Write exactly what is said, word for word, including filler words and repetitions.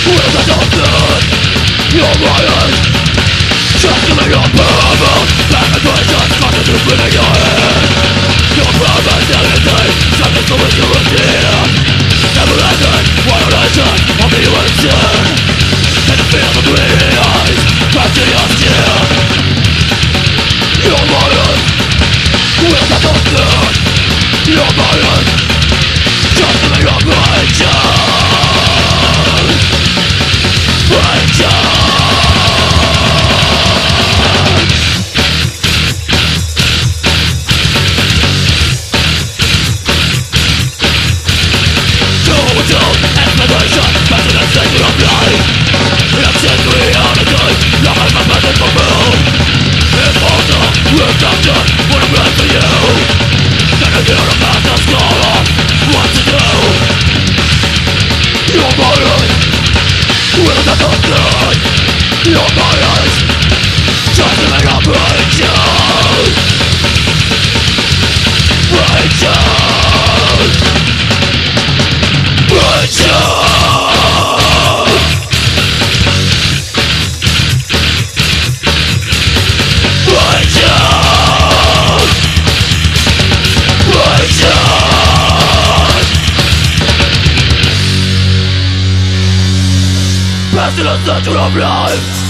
Wheels that don't fit your mind. Just giving your purpose. Back and forth, just constant to spinning your head. Your purpose, anything. Something to which you adhere. Never ending, one nation of the U N C. And the feel of bleeding eyes back to your skin. Your mind. Wheels that don't fit your mind. Just giving your righteous. Your bodies just to make up righteous, righteous, righteous, righteous, righteous. Past the center of life.